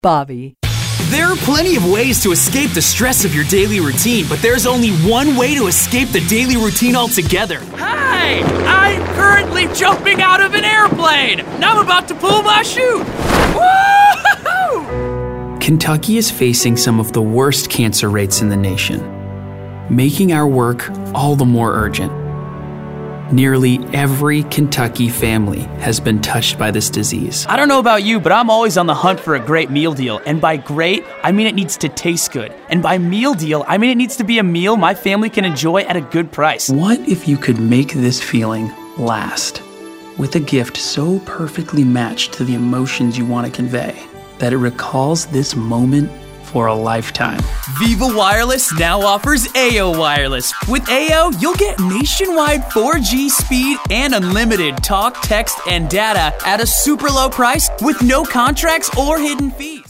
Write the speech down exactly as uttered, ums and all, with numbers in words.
Bobby. There are plenty of ways to escape the stress of your daily routine, but there's only one way to escape the daily routine altogether. Hi! I'm currently jumping out of an airplane! Now I'm about to pull my chute! Woo-hoo! Kentucky is facing some of the worst cancer rates in the nation, making our work all the more urgent. Nearly every Kentucky family has been touched by this disease. I don't know about you, but I'm always on the hunt for a great meal deal. And by great, I mean it needs to taste good. And by meal deal, I mean it needs to be a meal my family can enjoy at a good price. What if you could make this feeling last with a gift so perfectly matched to the emotions you want to convey that it recalls this moment for a lifetime? Viva Wireless now offers A O Wireless. With A O, you'll get nationwide four G speed and unlimited talk, text, and data at a super low price with no contracts or hidden fees.